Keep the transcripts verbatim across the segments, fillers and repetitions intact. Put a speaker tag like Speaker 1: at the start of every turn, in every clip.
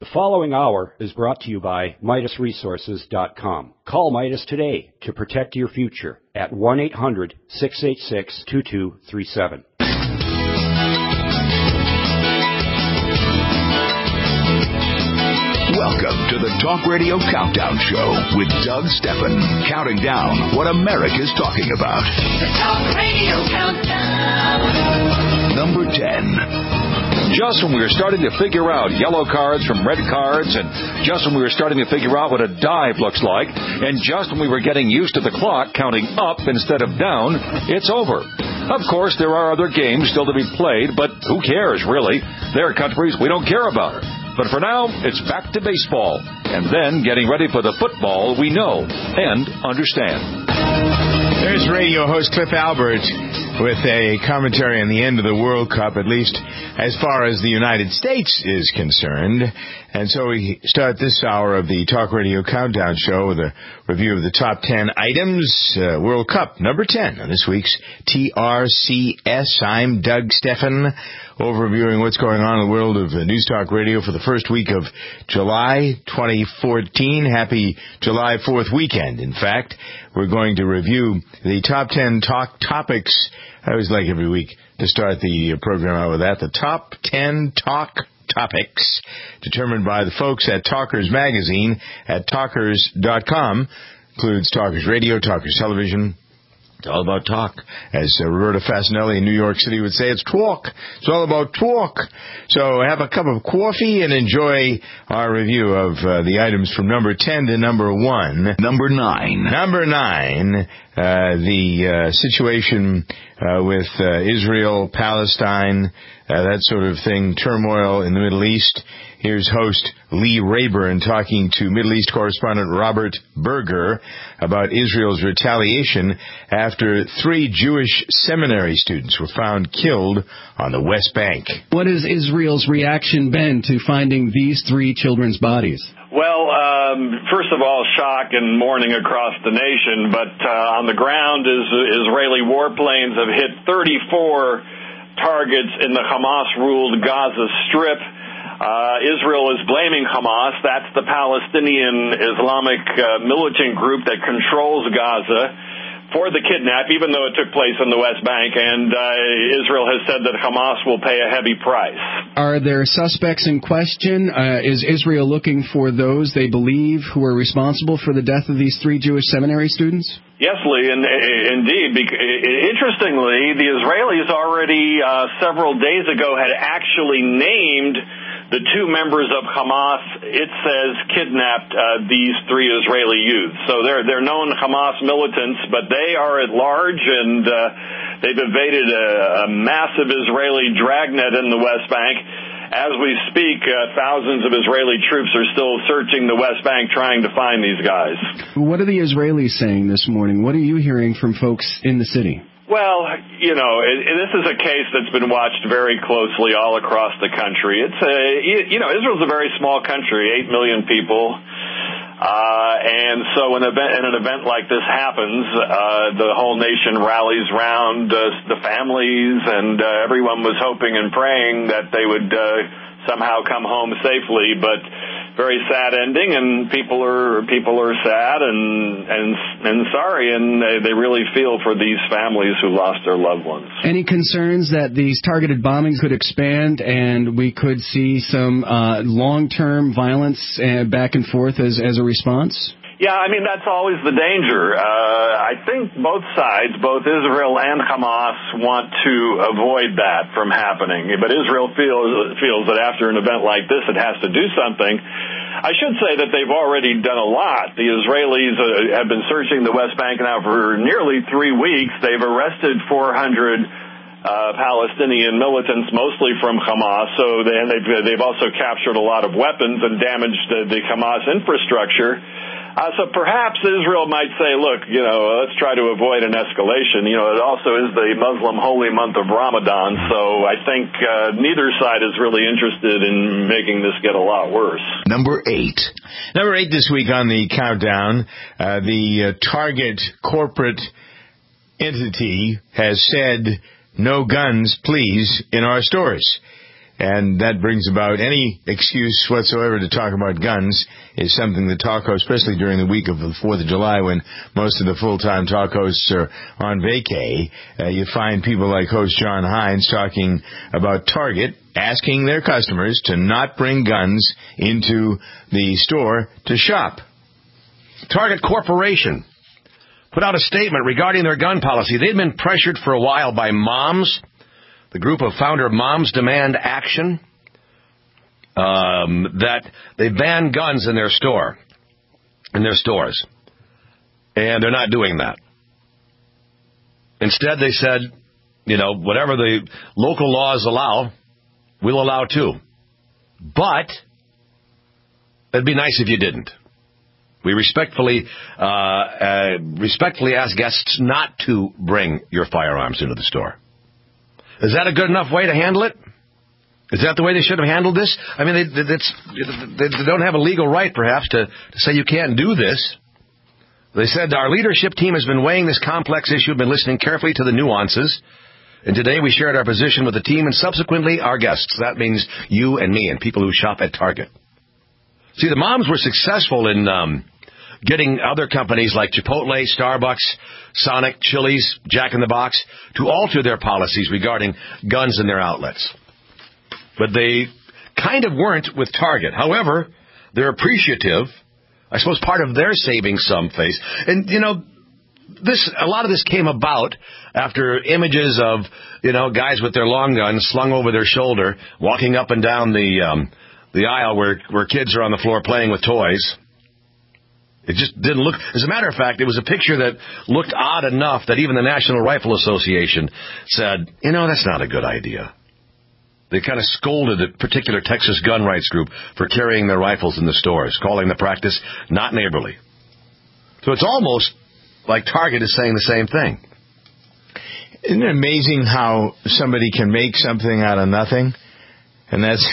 Speaker 1: The following hour is brought to you by Midas Resources dot com. Call Midas today to protect your future at one eight hundred, six eight six, two two three seven.
Speaker 2: Welcome to the Talk Radio Countdown Show with Doug Stephan, counting down what America's talking about.
Speaker 3: The Talk Radio Countdown.
Speaker 2: Number ten.
Speaker 4: Just when we were starting to figure out yellow cards from red cards, and just when we were starting to figure out what a dive looks like, and just when we were getting used to the clock counting up instead of down, it's over. Of course, there are other games still to be played, but who cares, really? There are countries we don't care about. But for now, it's back to baseball, and then getting ready for the football we know and understand.
Speaker 5: There's radio host Cliff Albert with a commentary on the end of the World Cup, at least as far as the United States is concerned. And so we start this hour of the Talk Radio Countdown Show with a review of the top ten items. Uh, World Cup, number ten on this week's T R C S. I'm Doug Stephan, overviewing what's going on in the world of uh, News Talk Radio for the first week of July twenty fourteen. Happy July fourth weekend, in fact. We're going to review the top ten talk topics. I always like every week to start the program out with that. The top ten talk topics determined by the folks at Talkers Magazine at Talkers dot com. Includes Talkers Radio, Talkers Television. It's all about talk. As uh, Roberta Fasanelli in New York City would say, it's talk. It's all about talk. So have a cup of coffee and enjoy our review of uh, the items from number ten to number one.
Speaker 2: Number nine.
Speaker 5: Number nine, uh, the uh, situation uh, with uh, Israel, Palestine, uh, that sort of thing, turmoil in the Middle East. Here's host Lee Rayburn talking to Middle East correspondent Robert Berger about Israel's retaliation after three Jewish seminary students were found killed on the West Bank.
Speaker 6: What has Israel's reaction been to finding these three children's bodies?
Speaker 7: Well, um, first of all, shock and mourning across the nation, but uh, on the ground, is, Israeli warplanes have hit thirty-four targets in the Hamas-ruled Gaza Strip. Uh, Israel is blaming Hamas. That's the Palestinian Islamic uh, militant group that controls Gaza for the kidnap, even though it took place in the West Bank. And uh, Israel has said that Hamas will pay a heavy price. Are there suspects in question? Uh, is Israel looking for those they believe who are responsible for the death of these three Jewish seminary students? Yes, Lee, and, uh, indeed. Interestingly, the Israelis already uh, several days ago had actually named the two members of Hamas, it says, kidnapped uh, these three Israeli youths. So they're they're known Hamas militants, but they are at large, and uh, they've evaded a, a massive Israeli dragnet in the West Bank. As we speak, uh, thousands of Israeli troops are still searching the West Bank trying to find these guys. What are the Israelis saying this morning? What are you hearing from folks in the city? Well, you know, it, it, this is a case that's been watched very closely all across the country. It's a, you know, Israel's a very small country, eight million people. Uh, and so when, event, when an event like this happens, uh, the whole nation rallies around uh, the families, and uh, everyone was hoping and praying that they would uh, somehow come home safely. But very sad ending, and people are people are sad and and and sorry, and they, they really feel for these families who lost their loved ones. Any concerns that these targeted bombings could expand and we could see some uh, long-term violence uh, back and forth as as a response? Yeah, I mean, that's always the danger. Uh, I think both sides, both Israel and Hamas, want to avoid that from happening. But Israel feels feels that after an event like this, it has to do something. I should say that they've already done a lot. The Israelis uh, have been searching the West Bank now for nearly three weeks. They've arrested four hundred uh, Palestinian militants, mostly from Hamas. So they, and they've, they've also captured a lot of weapons and damaged the, the Hamas infrastructure. Uh, so perhaps Israel might say, look, you know, let's try to avoid an escalation. You know, it also is the Muslim holy month of Ramadan, so I think uh, neither side is really interested in making this get a lot worse.
Speaker 5: Number eight. Number eight this week on the countdown, uh, the uh, Target corporate entity has said, no guns, please, in our stores. and that brings about any excuse whatsoever to talk about guns is something that talk hosts, especially during the week of the fourth of July when most of the full-time talk hosts are on vacay, uh, you find people like host John Hines talking about Target asking their customers to not bring guns into the store to shop.
Speaker 3: Target Corporation put out a statement regarding their gun policy. They'd been pressured for a while by Moms, the group of founder Moms Demand Action, um, that they ban guns in their store, in their stores. And they're not doing that. Instead, they said, you know, whatever the local laws allow, we'll allow too. But it'd be nice if you didn't. We respectfully uh, uh, respectfully ask guests not to bring your firearms into the store. Is that a good enough way to handle it? Is that the way they should have handled this? I mean, they, that's, they don't have a legal right, perhaps, to, to say you can't do this. They said, our leadership team has been weighing this complex issue, been listening carefully to the nuances, and today we shared our position with the team and subsequently our guests. That means you and me and people who shop at Target. See, the Moms were successful in um, getting other companies like Chipotle, Starbucks, Sonic, Chili's, Jack in the Box to alter their policies regarding guns in their outlets. But they kind of weren't with Target. However, they're appreciative. I suppose part of their saving some face. And, you know, this a lot of this came about after images of, you know, guys with their long guns slung over their shoulder, walking up and down the um, the aisle where, where kids are on the floor playing with toys. It just didn't look... As a matter of fact, it was a picture that looked odd enough that even the National Rifle Association said, you know, that's not a good idea. They kind of scolded a particular Texas gun rights group for carrying their rifles in the stores, calling the practice not neighborly. So it's almost like Target is saying the same thing.
Speaker 5: Isn't it amazing how somebody can make something out of nothing? And that's...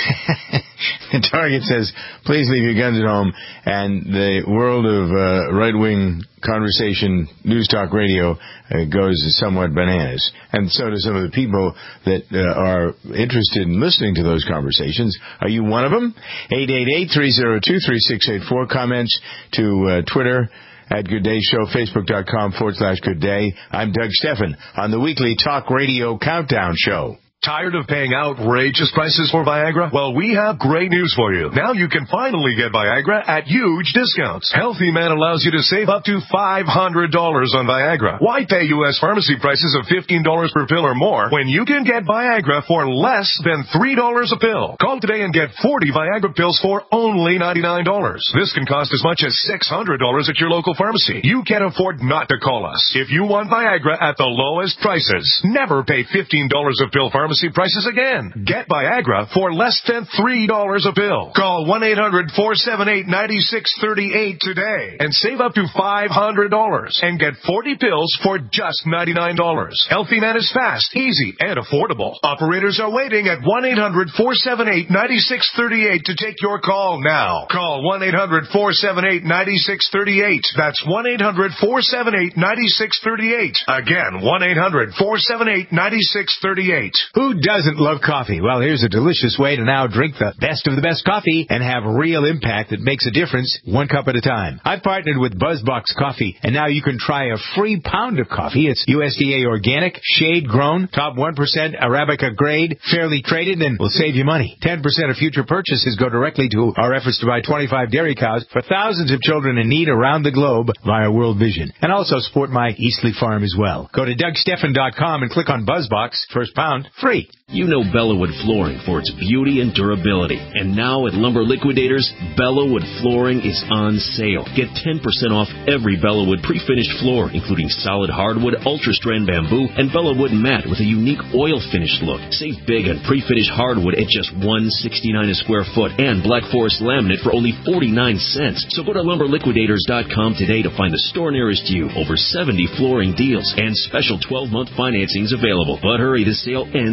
Speaker 5: Target says, please leave your guns at home. And the world of uh, right-wing conversation, news talk radio, uh, goes somewhat bananas. And so do some of the people that uh, are interested in listening to those conversations. Are you one of them? eight eight eight, three oh two, three six eight four. Comments to uh, Twitter at Good Day Show, Facebook.com forward slash Good Day. I'm Doug Steffen on the weekly Talk Radio Countdown Show.
Speaker 8: Tired of paying outrageous prices for Viagra? Well, we have great news for you. Now you can finally get Viagra at huge discounts. Healthy Man allows you to save up to five hundred dollars on Viagra. Why pay U S pharmacy prices of fifteen dollars per pill or more when you can get Viagra for less than three dollars a pill? Call today and get forty Viagra pills for only ninety-nine dollars. This can cost as much as six hundred dollars at your local pharmacy. You can't afford not to call us. If you want Viagra at the lowest prices, never pay fifteen dollars a pill pharmacy prices again. Get Viagra for less than three dollars a pill. Call one eight hundred, four seven eight, nine six three eight today and save up to five hundred dollars and get forty pills for just ninety-nine dollars. Healthy Man is fast, easy, and affordable. Operators are waiting at one eight hundred, four seven eight, nine six three eight to take your call now. Call one eight hundred, four seven eight, nine six three eight. That's one eight hundred, four seven eight, nine six three eight. Again, one eight hundred, four seven eight, nine six three eight.
Speaker 5: Who doesn't love coffee? Well, here's a delicious way to now drink the best of the best coffee and have real impact that makes a difference one cup at a time. I've partnered with BuzzBox Coffee, and now you can try a free pound of coffee. It's U S D A organic, shade-grown, top one percent Arabica grade, fairly traded, and will save you money. ten percent of future purchases go directly to our efforts to buy twenty-five dairy cows for thousands of children in need around the globe via World Vision, and also support my Eastleigh farm as well. Go to Doug Steffen dot com and click on BuzzBox. First pound, free.
Speaker 9: You know Bellawood Flooring for its beauty and durability. And now at Lumber Liquidators, Bellawood Flooring is on sale. Get ten percent off every Bellawood pre-finished floor, including solid hardwood, ultra-strand bamboo, and Bellawood mat with a unique oil finish look. Save big on pre-finished hardwood at just one hundred sixty-nine dollars a square foot and Black Forest laminate for only forty-nine cents. So go to lumber liquidators dot com today to find the store nearest you. Over seventy flooring deals and special twelve-month financings available. But hurry, the sale ends Tuesday.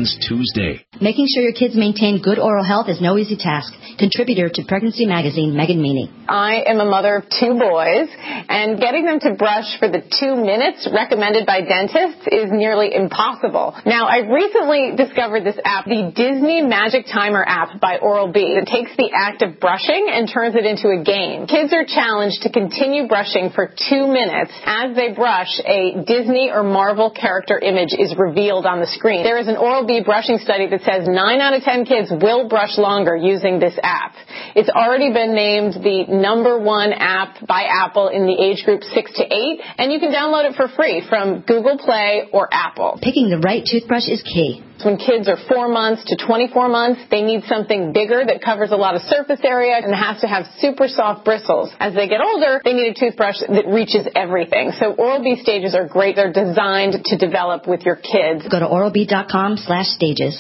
Speaker 9: Tuesday.
Speaker 10: Making sure your kids maintain good oral health is no easy task. Contributor to Pregnancy Magazine, Megan Meany.
Speaker 11: I am a mother of two boys, and getting them to brush for the two minutes recommended by dentists is nearly impossible. Now, I recently discovered this app, the Disney Magic Timer app by Oral-B. It takes the act of brushing and turns it into a game. Kids are challenged to continue brushing for two minutes. As they brush, a Disney or Marvel character image is revealed on the screen. There is an Oral-B brushing study that says nine out of ten kids will brush longer using this app. It's already been named the number one app by Apple in the age group six to eight, and you can download it for free from Google Play or Apple.
Speaker 10: Picking the right toothbrush is key.
Speaker 11: When kids are four months to twenty-four months, they need something bigger that covers a lot of surface area and has to have super soft bristles. As they get older, they need a toothbrush that reaches everything. So Oral-B stages are great. They're designed to develop with your kids.
Speaker 10: Go to oral b dot com slash stages.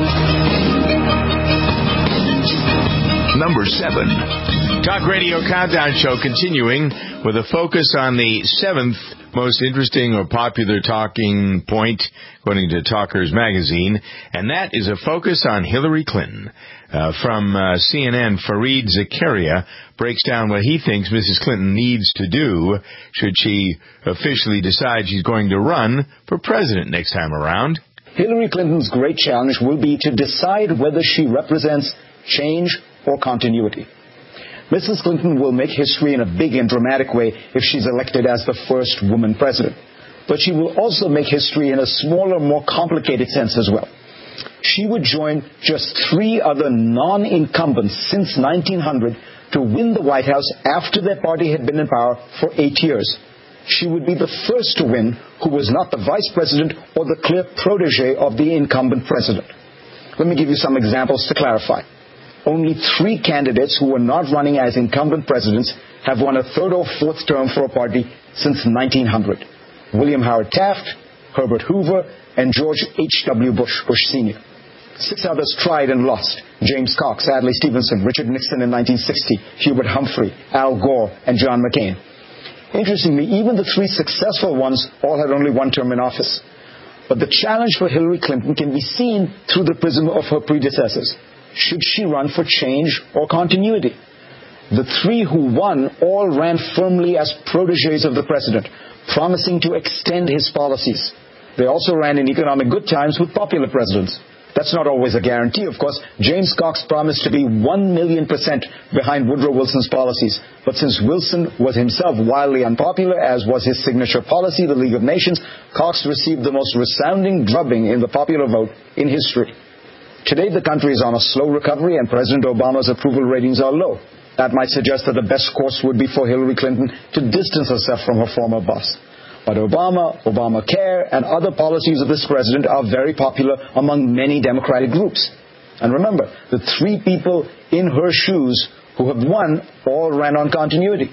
Speaker 2: Number seven.
Speaker 5: Talk Radio Countdown Show continuing with a focus on the seventh most interesting or popular talking point, according to Talkers Magazine, and that is a focus on Hillary Clinton. Uh, from uh, C N N, Fareed Zakaria breaks down what he thinks Missus Clinton needs to do should she officially decide she's going to run for president next time around.
Speaker 12: Hillary Clinton's great challenge will be to decide whether she represents change or continuity. Missus Clinton will make history in a big and dramatic way if she's elected as the first woman president. But she will also make history in a smaller, more complicated sense as well. She would join just three other non-incumbents since nineteen hundred to win the White House after their party had been in power for eight years. She would be the first to win who was not the vice president or the clear protege of the incumbent president. Let me give you some examples to clarify. Only three candidates who were not running as incumbent presidents have won a third or fourth term for a party since nineteen hundred. William Howard Taft, Herbert Hoover, and George H W. Bush, Bush Senior Six others tried and lost. James Cox, Adlai Stevenson, Richard Nixon in nineteen sixty, Hubert Humphrey, Al Gore, and John McCain. Interestingly, even the three successful ones all had only one term in office. But the challenge for Hillary Clinton can be seen through the prism of her predecessors. Should she run for change or continuity? The three who won all ran firmly as proteges of the president, promising to extend his policies. They also ran in economic good times with popular presidents. That's not always a guarantee, of course. James Cox promised to be one million percent behind Woodrow Wilson's policies. But since Wilson was himself wildly unpopular, as was his signature policy, the League of Nations, Cox received the most resounding drubbing in the popular vote in history. Today, the country is on a slow recovery, and President Obama's approval ratings are low. That might suggest that the best course would be for Hillary Clinton to distance herself from her former boss. But Obama, Obamacare, and other policies of this president are very popular among many Democratic groups. And remember, the three people in her shoes who have won all ran on continuity.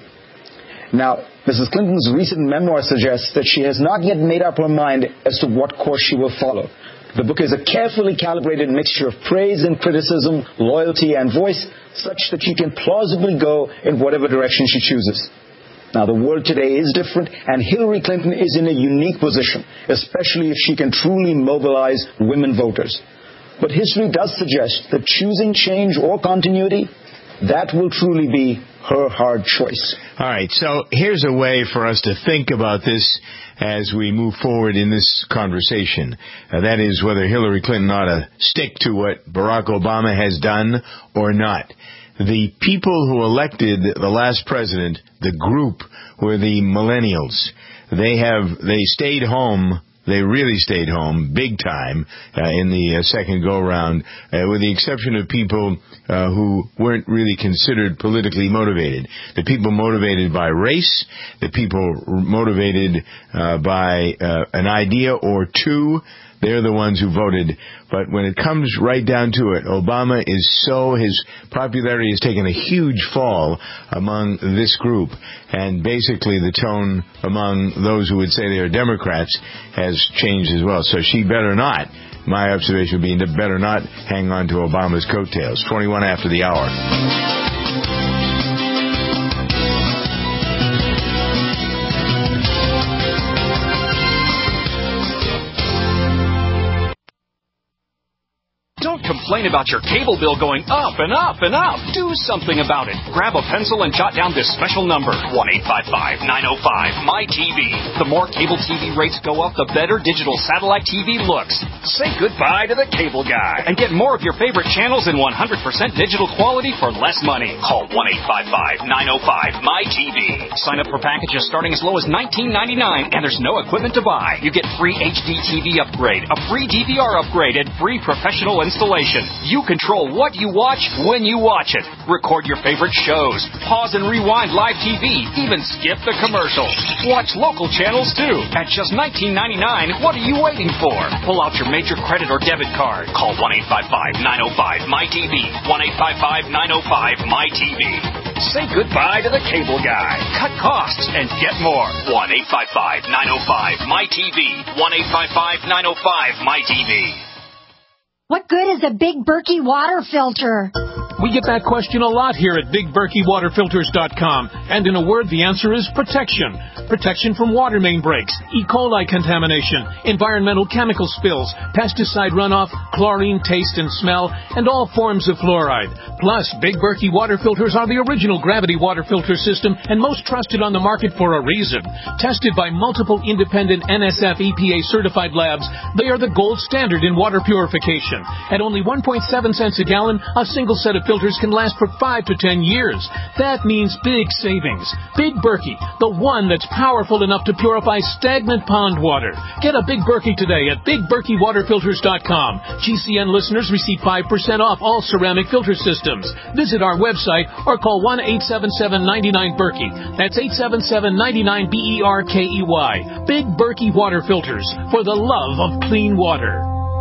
Speaker 12: Now, Missus Clinton's recent memoir suggests that she has not yet made up her mind as to what course she will follow. The book is a carefully calibrated mixture of praise and criticism, loyalty and voice, such that she can plausibly go in whatever direction she chooses. Now, the world today is different, and Hillary Clinton is in a unique position, especially if she can truly mobilize women voters. But history does suggest that choosing change or continuity, that will truly be her hard choice.
Speaker 5: All right, so here's a way for us to think about this as we move forward in this conversation. Uh, that is whether Hillary Clinton ought to stick to what Barack Obama has done or not. The people who elected the last president, the group, were the millennials. They have, they stayed home. They really stayed home big time uh, in the uh, second go-round, uh, with the exception of people uh, who weren't really considered politically motivated. The people motivated by race, the people motivated uh, by uh, an idea or two, they're the ones who voted. But when it comes right down to it, Obama is so, his popularity has taken a huge fall among this group. And basically the tone among those who would say they are Democrats has changed as well. So she better not, my observation would be, better not hang on to Obama's coattails. twenty-one after the hour.
Speaker 13: complain about your cable bill going up and up and up. Do something about it. Grab a pencil and jot down this special number, one eight five five, nine oh five, M Y T V. The more cable T V rates go up, the better digital satellite T V looks. Say goodbye to the cable guy and get more of your favorite channels in one hundred percent digital quality for less money. Call one eight five five, nine oh five, M Y T V. Sign up for packages starting as low as nineteen ninety-nine, and there's no equipment to buy. You get free H D T V upgrade, a free D V R upgrade, and free professional installation. You control what you watch when you watch it. Record your favorite shows. Pause and rewind live T V. Even skip the commercials. Watch local channels too. At just nineteen ninety-nine, what are you waiting for? Pull out your major credit or debit card. Call one eight five five, nine oh five, M Y T V. one eight five five, nine oh five, M Y T V. Say goodbye to the cable guy. Cut costs and get more. one eight five five, nine oh five, M Y T V. one eight five five, nine oh five, M Y T V.
Speaker 14: What good is a Big Berkey water filter?
Speaker 15: We get that question a lot here at Big Berkey Water Filters dot com. And in a word, the answer is protection. Protection from water main breaks, E. coli contamination, environmental chemical spills, pesticide runoff, chlorine taste and smell, and all forms of fluoride. Plus, Big Berkey water filters are the original gravity water filter system and most trusted on the market for a reason. Tested by multiple independent N S F E P A certified labs, they are the gold standard in water purification. At only one point seven cents a gallon, a single set of filters can last for five to ten years. That means big savings. Big Berkey, the one that's powerful enough to purify stagnant pond water. Get a Big Berkey today at Big Berkey Water Filters dot com. G C N listeners receive five percent off all ceramic filter systems. Visit our website or call one eight seven seven, nine nine, Berkey. That's eight seven seven, nine nine, B E R K E Y. Big Berkey Water Filters, for the love of clean water.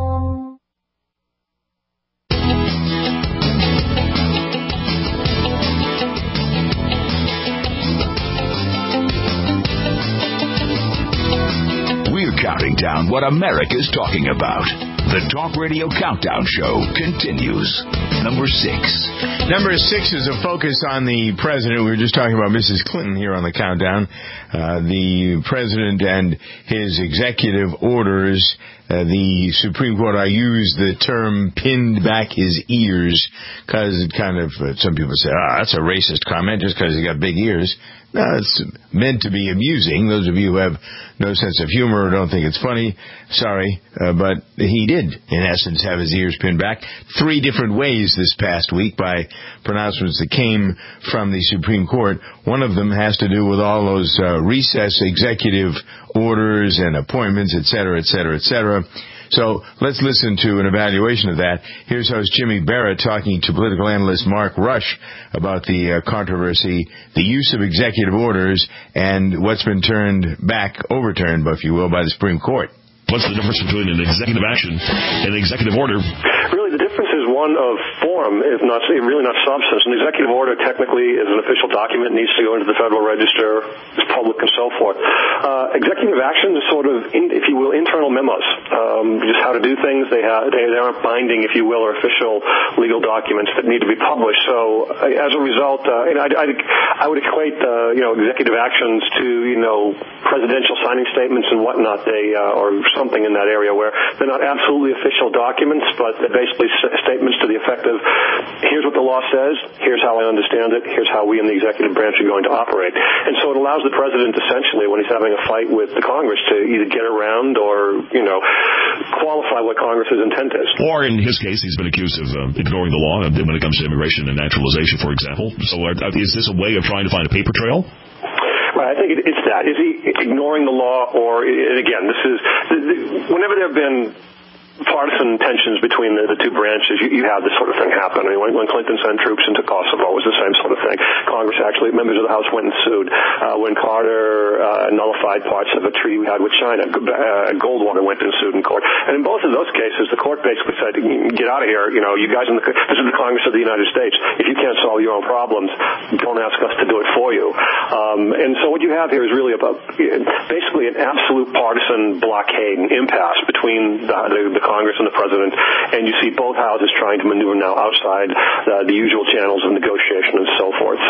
Speaker 2: Counting down what America's talking about. The Talk Radio Countdown Show continues. Number six.
Speaker 5: Number six is a focus on the president. We were just talking about Missus Clinton here on the countdown. Uh, the president and his executive orders. Uh, the Supreme Court, I use the term pinned back his ears because it kind of, uh, some people say, ah, that's a racist comment just because he got big ears. No, it's meant to be amusing. Those of you who have no sense of humor or don't think it's funny, sorry, uh, but he did, in essence, have his ears pinned back three different ways this past week by pronouncements that came from the Supreme Court. One of them has to do with all those uh, recess executive orders and appointments, et cetera, et cetera, et cetera. So let's listen to an evaluation of that. Here's host Jimmy Barrett talking to political analyst Mark Rush about the uh, controversy, the use of executive orders, and what's been turned back, overturned, if you will, by the Supreme Court.
Speaker 9: What's the difference between an executive action and an executive order?
Speaker 16: Really, the difference is one of form, if not really not substance. An executive order technically is an official document, needs to go into the Federal Register, is public and so forth. Uh, executive action is sort of, in, if you will, internal memos, um, just how to do things. They, have, they, they aren't binding, if you will, or official legal documents that need to be published. So uh, as a result, uh, and I, I, I would equate, uh, you know, executive actions to, you know, presidential signing statements and whatnot. They uh, or something in that area where they're not absolutely official documents, but they're basically statements to the effect of, here's what the law says, here's how I understand it, here's how we in the executive branch are going to operate. And so it allows the president essentially, when he's having a fight with the Congress, to either get around or, you know, qualify what Congress's intent is.
Speaker 9: Or in his case, he's been accused of um, ignoring the law when it comes to immigration and naturalization, for example. So are, is this a way of trying to find a paper trail?
Speaker 16: Right, I think it, it's that. Is he ignoring the law, or, and again, this is, whenever there have been partisan tensions between the, the two branches, you, you have this sort of thing happen. I mean, when, when Clinton sent troops into Kosovo, it was the same sort of thing. Congress actually, members of the House went and sued. Uh, when Carter uh, nullified parts of a treaty we had with China, uh, Goldwater went and sued in court. And in both of those cases, the court basically said, get out of here. You know, you guys in the, this is the Congress of the United States. If you can't solve your own problems, don't ask us to do it for you. Um, and so what you have here is really about basically an absolute partisan blockade and impasse between the, the, the Congress and the president, and you see both houses trying to maneuver now outside uh, the usual channels of negotiation and so forth. So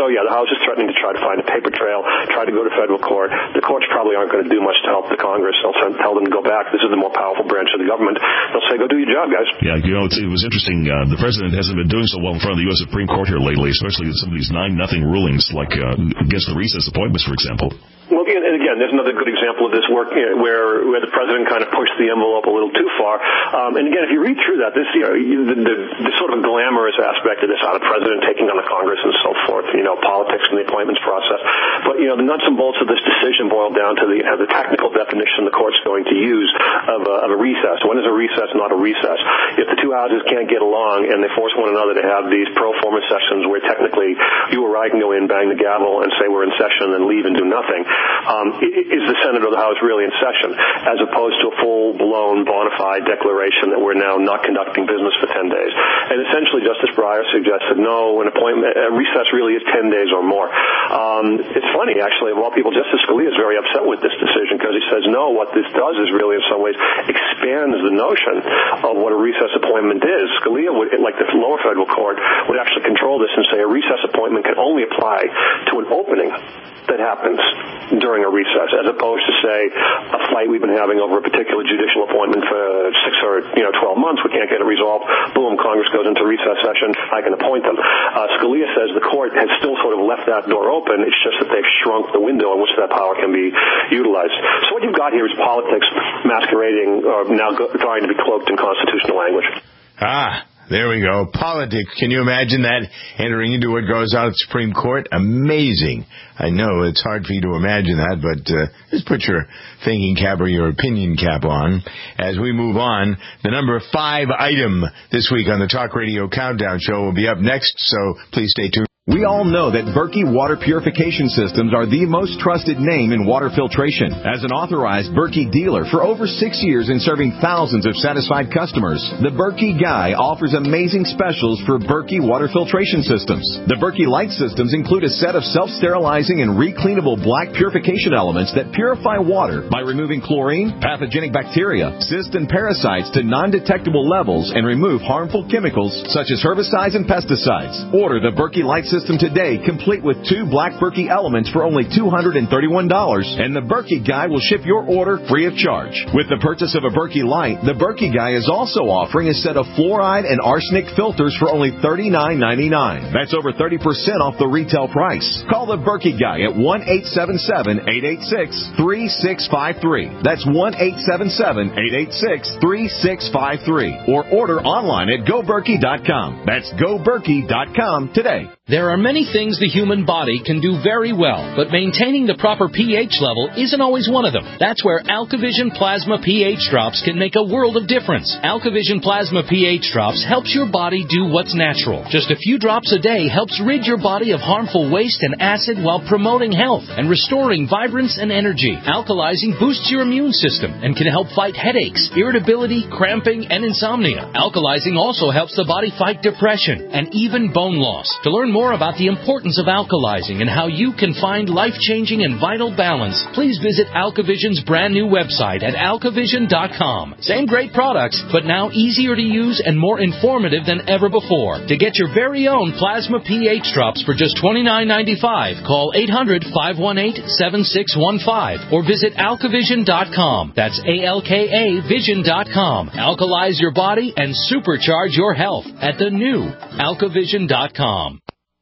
Speaker 16: so, yeah, the House is threatening to try to find a paper trail, try to go to federal court. The courts probably aren't going to do much to help the Congress. They'll send, tell them to go back. This is the more powerful branch of the government. They'll say, go do your job, guys.
Speaker 17: Yeah, you know, it's, it was interesting. Uh, the president hasn't been doing so well in front of the U S Supreme Court here lately, especially with some of these nine nothing rulings, like uh, against the recess appointments, for example.
Speaker 16: Well, and again, there's another good example of this work, you know, where where the president kind of pushed the envelope a little too far. Um, and again, if you read through that, this, you know, the, the, the sort of glamorous aspect of this, how the president taking on the Congress and so forth, you know, politics and the appointments process. But, you know, the nuts and bolts of this decision boil down to the, uh, the technical definition the court's going to use of a, of a recess. When is a recess not a recess? If the two houses can't get along and they force one another to have these pro forma sessions where technically you or I can go in, bang the gavel, and say we're in session and leave and do nothing, Um, is the Senate or the House really in session, as opposed to a full-blown bona fide declaration that we're now not conducting business for ten days? And essentially, Justice Breyer suggested, no, an appointment, a recess really is ten days or more. Um, it's funny, actually, of all people, Justice Scalia is very upset with this decision because he says, no, what this does is really, in some ways, expands the notion of what a recess appointment is. Scalia, would, like the lower federal court, would actually control this and say a recess appointment can only apply to an opening that happens during a recess, as opposed to, say, a fight we've been having over a particular judicial appointment for six or, you know, twelve months. We can't get it resolved. Boom, Congress goes into recess session. I can appoint them. Uh, Scalia says the court has still sort of left that door open. It's just that they've shrunk the window in which that power can be utilized. So what you've got here is politics masquerading, or now go, trying to be cloaked in constitutional language.
Speaker 5: Ah. There we go. Politics. Can you imagine that entering into what goes on at the Supreme Court? Amazing. I know it's hard for you to imagine that, but uh, just put your thinking cap or your opinion cap on. As we move on, the number five item this week on the Talk Radio Countdown Show will be up next, so please stay tuned.
Speaker 18: We all know that Berkey Water Purification Systems are the most trusted name in water filtration. As an authorized Berkey dealer for over six years and serving thousands of satisfied customers, the Berkey Guy offers amazing specials for Berkey Water Filtration Systems. The Berkey Light Systems include a set of self-sterilizing and recleanable black purification elements that purify water by removing chlorine, pathogenic bacteria, cysts, and parasites to non-detectable levels and remove harmful chemicals such as herbicides and pesticides. Order the Berkey Light System System today, complete with two black Berkey elements for only two hundred thirty-one dollars, and the Berkey Guy will ship your order free of charge. With the purchase of a Berkey Light, the Berkey Guy is also offering a set of fluoride and arsenic filters for only thirty-nine ninety-nine. That's over thirty percent off the retail price. Call the Berkey Guy at one eight seven seven, eight eight six, three six five three. That's one eight seven seven, eight eight six, three six five three. Or order online at go berkey dot com. That's go berkey dot com today.
Speaker 19: There are many things the human body can do very well, but maintaining the proper pH level isn't always one of them. That's where AlkaVision Plasma pH Drops can make a world of difference. AlkaVision Plasma pH Drops helps your body do what's natural. Just a few drops a day helps rid your body of harmful waste and acid while promoting health and restoring vibrance and energy. Alkalizing boosts your immune system and can help fight headaches, irritability, cramping, and insomnia. Alkalizing also helps the body fight depression and even bone loss. To learn more about the importance of alkalizing and how you can find life-changing and vital balance, please visit AlkaVision's brand new website at alkavision dot com. Same great products, but now easier to use and more informative than ever before. To get your very own Plasma pH Drops for just twenty-nine ninety-five, call eight hundred, five one eight, seven six one five or visit alkavision dot com. That's A L K A vision dot com. Alkalize your body and supercharge your health at the new alkavision dot com.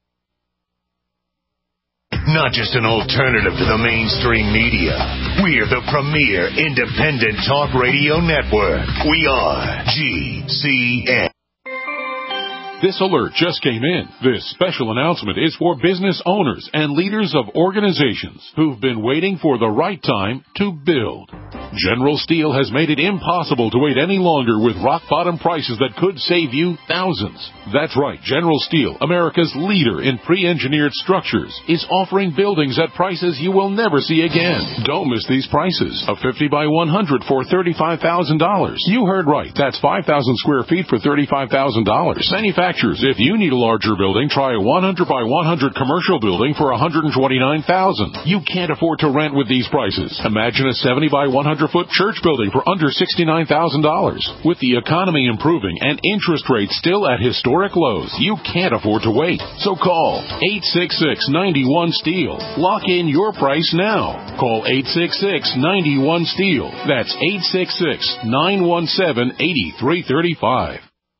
Speaker 2: Not just an alternative to the mainstream media. We're the premier independent talk radio network. We are G C N.
Speaker 20: This alert just came in. This special announcement is for business owners and leaders of organizations who've been waiting for the right time to build. General Steel has made it impossible to wait any longer with rock-bottom prices that could save you thousands. That's right. General Steel, America's leader in pre-engineered structures, is offering buildings at prices you will never see again. Don't miss these prices. A fifty by one hundred for thirty-five thousand dollars. You heard right. That's five thousand square feet for thirty-five thousand dollars. Manufacturers, if you need a larger building, try a one hundred by one hundred commercial building for one hundred twenty-nine thousand dollars. You can't afford to rent with these prices. Imagine a seventy by one hundred foot church building for under sixty-nine thousand dollars. With the economy improving and interest rates still at historic lows, you can't afford to wait. So call eight six six, nine one, STEEL. Lock in your price now. Call eight six six, nine one, STEEL. That's eight six six, nine one seven, eight three three five.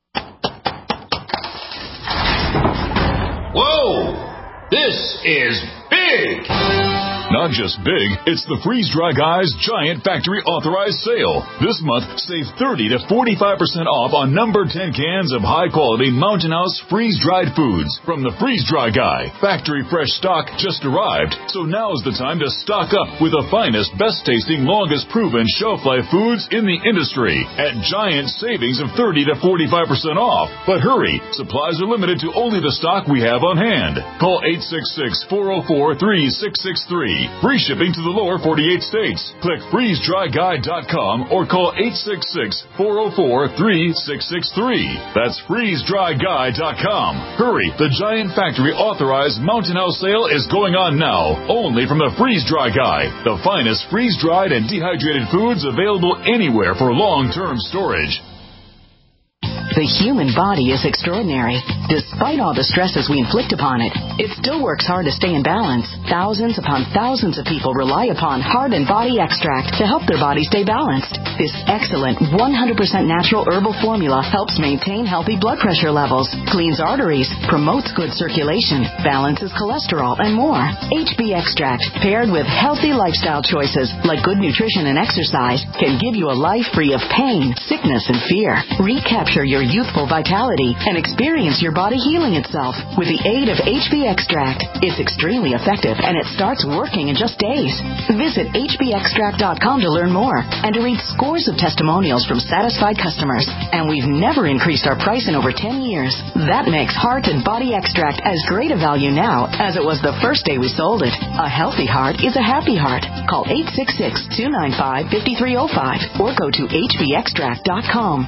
Speaker 2: Whoa! This is big!
Speaker 21: Not just big, it's the Freeze Dry Guy's Giant Factory Authorized Sale. This month, save thirty to forty-five percent off on number ten cans of high-quality Mountain House freeze-dried foods from the Freeze Dry Guy. Factory fresh stock just arrived, so now's the time to stock up with the finest, best-tasting, longest-proven shelf-life foods in the industry at giant savings of thirty to forty-five percent off. But hurry, supplies are limited to only the stock we have on hand. Call eight six six, four oh four, three six six three. Free shipping to the lower forty-eight states. Click freeze dry guy dot com or call eight six six, four oh four, three six six three. That's freeze dry guy dot com. Hurry, the Giant Factory Authorized Mountain House sale is going on now, only from the Freeze Dry Guy, the finest freeze-dried and dehydrated foods available anywhere for long-term storage.
Speaker 22: The human body is extraordinary. Despite all the stresses we inflict upon it, it still works hard to stay in balance. Thousands upon thousands of people rely upon Heart and Body Extract to help their body stay balanced. This excellent one hundred percent natural herbal formula helps maintain healthy blood pressure levels, cleans arteries, promotes good circulation, balances cholesterol, and more. H B Extract, paired with healthy lifestyle choices like good nutrition and exercise, can give you a life free of pain, sickness, and fear. Recapture your youthful vitality and experience your body healing itself with the aid of H B Extract. It's extremely effective and it starts working in just days. Visit H B extract dot com to learn more and to read scores of testimonials from satisfied customers. And we've never increased our price in over ten years. That makes Heart and Body Extract as great a value now as it was the first day we sold it. A healthy heart is a happy heart. Call eight six six, two nine five, five three zero five or go to H B extract dot com.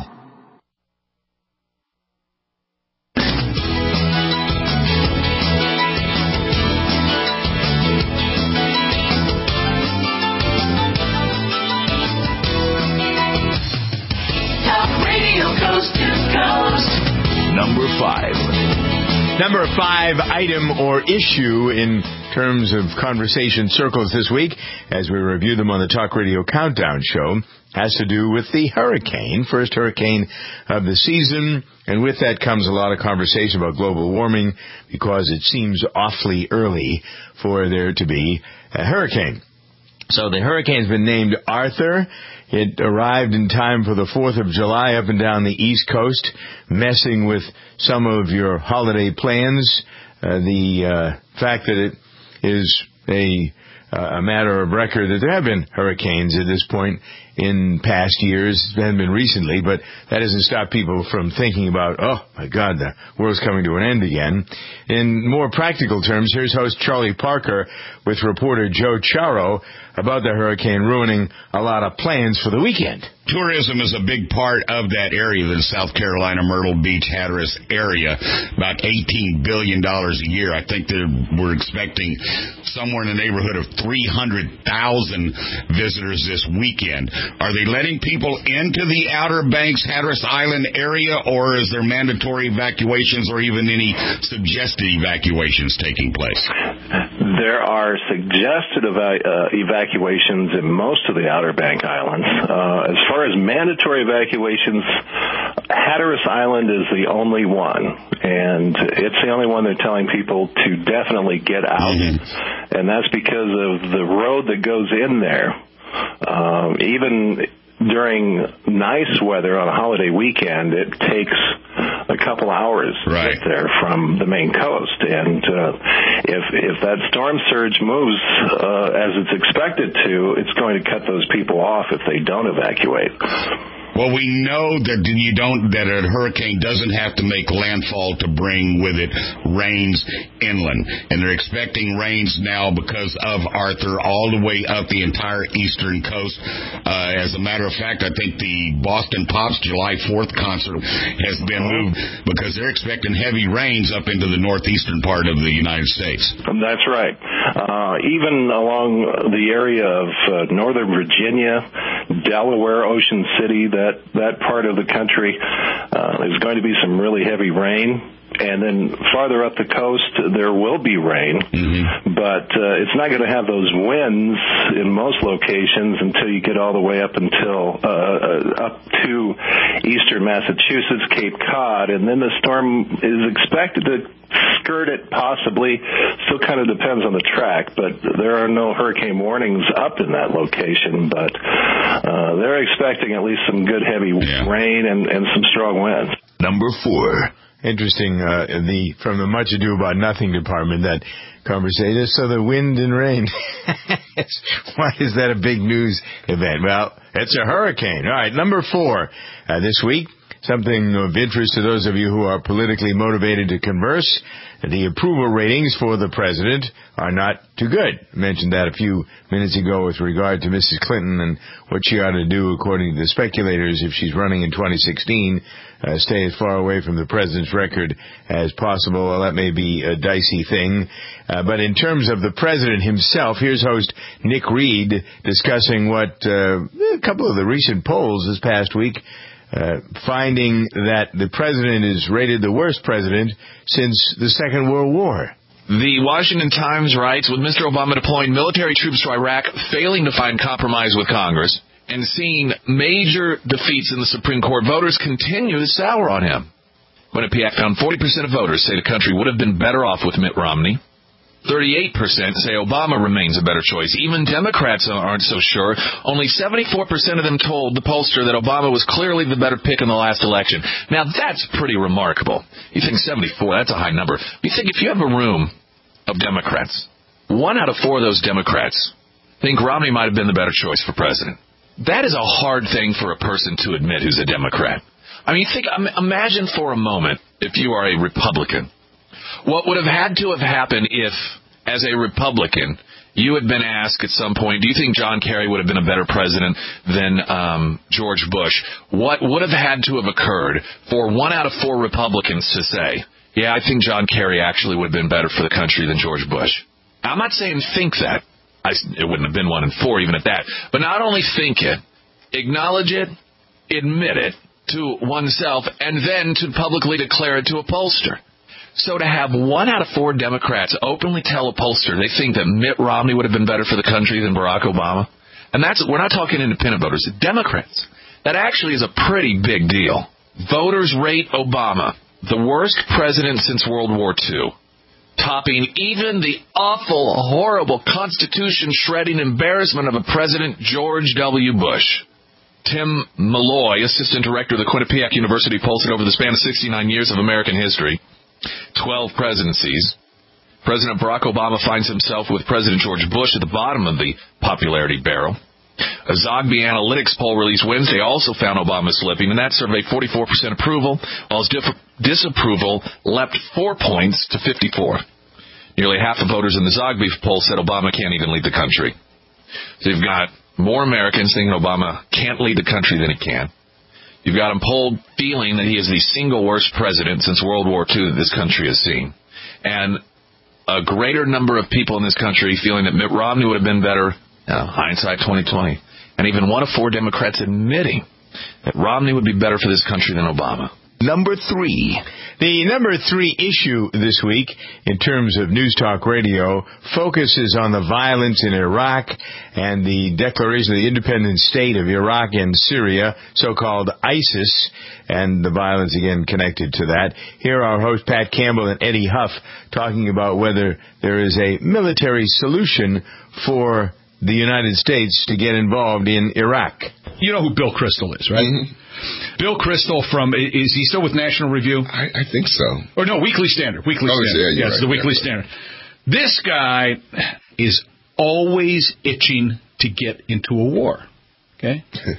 Speaker 5: Number five. Number five item or issue in terms of conversation circles this week, as we review them on the Talk Radio Countdown Show, has to do with the hurricane, first hurricane of the season. And with that comes a lot of conversation about global warming because it seems awfully early for there to be a hurricane. So the hurricane's been named Arthur. It arrived in time for the fourth of July up and down the East Coast, messing with some of your holiday plans. Uh, the uh, fact that it is a, uh, a matter of record that there have been hurricanes at this point in past years, it hasn't been recently, but that doesn't stop people from thinking about, oh, my God, the world's coming to an end again. In more practical terms, here's host Charlie Parker with reporter Joe Charo about the hurricane ruining a lot of plans for the weekend.
Speaker 23: Tourism is a big part of that area, the South Carolina, Myrtle Beach, Hatteras area. About eighteen billion dollars a year. I think that we're expecting somewhere in the neighborhood of three hundred thousand visitors this weekend. Are they letting people into the Outer Banks, Hatteras Island area, or is there mandatory evacuations or even any suggested evacuations taking place?
Speaker 24: There are suggested eva- uh, evacuations in most of the Outer Bank Islands. Uh, as far as mandatory evacuations, Hatteras Island is the only one, and it's the only one they're telling people to definitely get out, mm-hmm. and that's because of the road that goes in there. Um, even during nice weather on a holiday weekend, it takes a couple hours
Speaker 23: right.
Speaker 24: to get there from the main coast. And uh, if if that storm surge moves uh, as it's expected to, it's going to cut those people off if they don't evacuate.
Speaker 23: Well, we know that you don't that a hurricane doesn't have to make landfall to bring with it rains inland, and they're expecting rains now because of Arthur all the way up the entire eastern coast. Uh, as a matter of fact, I think the Boston Pops July fourth concert has been moved because they're expecting heavy rains up into the northeastern part of the United States.
Speaker 24: That's right. Uh, even along the area of uh, northern Virginia Delaware, Ocean City, that, that part of the country, uh, there's going to be some really heavy rain. And then farther up the coast, there will be rain, mm-hmm. but uh, it's not going to have those winds in most locations until you get all the way up until uh, uh, up to eastern Massachusetts, Cape Cod, and then the storm is expected to skirt it possibly. Still kind of depends on the track, but there are no hurricane warnings up in that location, but uh, they're expecting at least some good heavy yeah. rain and, and some strong winds.
Speaker 2: Number four.
Speaker 5: Interesting, uh, the from the Much Ado About Nothing department, that conversation. So the wind and rain. Why is that a big news event? Well, it's a hurricane. All right, number four. Uh, this week, something of interest to those of you who are politically motivated to converse. The approval ratings for the president are not too good. I mentioned that a few minutes ago with regard to Missus Clinton and what she ought to do, according to the speculators, if she's running in twenty sixteen, uh, stay as far away from the president's record as possible. Well, that may be a dicey thing. Uh, but in terms of the president himself, here's host Nick Reed discussing what uh, a couple of the recent polls this past week Uh, finding that the president is rated the worst president since the Second World War.
Speaker 1: The Washington Times writes, with Mister Obama deploying military troops to Iraq, failing to find compromise with Congress, and seeing major defeats in the Supreme Court, voters continue to sour on him. Quinnipiac found forty percent of voters say the country would have been better off with Mitt Romney. thirty-eight percent say Obama remains a better choice. Even Democrats aren't so sure. Only seventy-four percent of them told the pollster that Obama was clearly the better pick in the last election. Now, that's pretty remarkable. You think seventy-four, that's a high number. You think if you have a room of Democrats, one out of four of those Democrats think Romney might have been the better choice for president. That is a hard thing for a person to admit who's a Democrat. I mean, think, imagine for a moment if you are a Republican. What would have had to have happened if, as a Republican, you had been asked at some point, do you think John Kerry would have been a better president than um, George Bush? What would have had to have occurred for one out of four Republicans to say, yeah, I think John Kerry actually would have been better for the country than George Bush? I'm not saying think that. I, it wouldn't have been one in four even at that. But not only think it, acknowledge it, admit it to oneself, and then to publicly declare it to a pollster. So to have one out of four Democrats openly tell a pollster they think that Mitt Romney would have been better for the country than Barack Obama, and that's, we're not talking independent voters, Democrats. That actually is a pretty big deal. Voters rate Obama the worst president since World War Two, topping even the awful, horrible Constitution-shredding embarrassment of a President George W. Bush. Tim Malloy, assistant director of the Quinnipiac University poll, said over the span of sixty-nine years of American history, twelve presidencies, President Barack Obama finds himself with President George Bush at the bottom of the popularity barrel. A Zogby Analytics poll released Wednesday also found Obama slipping. In that survey, forty-four percent approval, while his dif- disapproval leapt four points to fifty-four. Nearly half of voters in the Zogby poll said Obama can't even lead the country. So you've got more Americans thinking Obama can't lead the country than he can. You've got him polled feeling that he is the single worst president since World War Two that this country has seen. And a greater number of people in this country feeling that Mitt Romney would have been better, uh, hindsight twenty twenty. And even one of four Democrats admitting that Romney would be better for this country than Obama.
Speaker 2: Number three.
Speaker 5: The number three issue this week, in terms of News Talk Radio, focuses on the violence in Iraq and the declaration of the independent state of Iraq and Syria, so-called ISIS, and the violence, again, connected to that. Here are host Pat Campbell and Eddie Huff talking about whether there is a military solution for the United States to get involved in Iraq.
Speaker 4: You know who Bill Kristol is, right? Mm-hmm. Bill Kristol from, is he still with National Review?
Speaker 6: I, I think so.
Speaker 4: Or no, Weekly Standard. Weekly
Speaker 6: oh,
Speaker 4: Standard.
Speaker 6: Yeah,
Speaker 4: yes,
Speaker 6: right,
Speaker 4: the
Speaker 6: yeah,
Speaker 4: Weekly
Speaker 6: right.
Speaker 4: Standard. This guy is always itching to get into a war. Okay?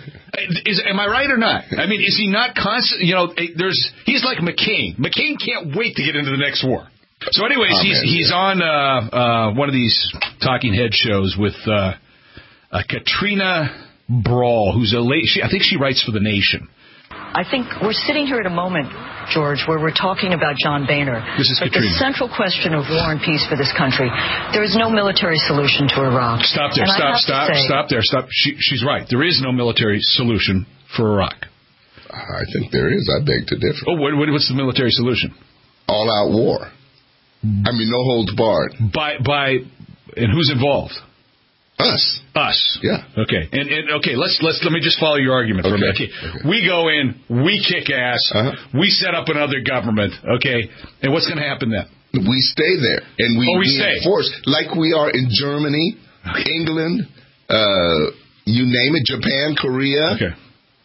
Speaker 4: is, am I right or not? I mean, is he not constant? You know, there's he's like McCain. McCain can't wait to get into the next war. So anyways, oh, he's man, he's yeah. on uh, uh, one of these talking head shows with uh, uh, Katrina Brawl, who's a lady, she, I think she writes for The Nation.
Speaker 7: I think we're sitting here at a moment
Speaker 3: George, where we're talking about John Boehner.
Speaker 4: This is
Speaker 3: but
Speaker 4: Katrina.
Speaker 3: The central question of war and peace for this country, there is no military solution to Iraq.
Speaker 4: Stop there.
Speaker 3: And
Speaker 4: stop,
Speaker 3: I have
Speaker 4: stop,
Speaker 3: to say,
Speaker 4: stop there. Stop. She, she's right. There is no military solution for Iraq.
Speaker 6: I think there is. I beg to differ.
Speaker 4: Oh, what, what, what's the military solution?
Speaker 6: All-out war. I mean, no holds barred.
Speaker 4: By, by, and who's involved?
Speaker 6: Us.
Speaker 4: Us.
Speaker 6: Yeah.
Speaker 4: Okay. And, and okay, let's let's let me just follow your argument for
Speaker 6: okay.
Speaker 4: a minute. Okay. Okay. We go in, we kick ass, uh-huh. we set up another government, okay? And what's going to happen then?
Speaker 6: We stay there, and we,
Speaker 4: oh, we
Speaker 6: reinforce,
Speaker 4: stay.
Speaker 6: like we are in Germany, okay. England, uh, you name it, Japan, Korea.
Speaker 4: Okay.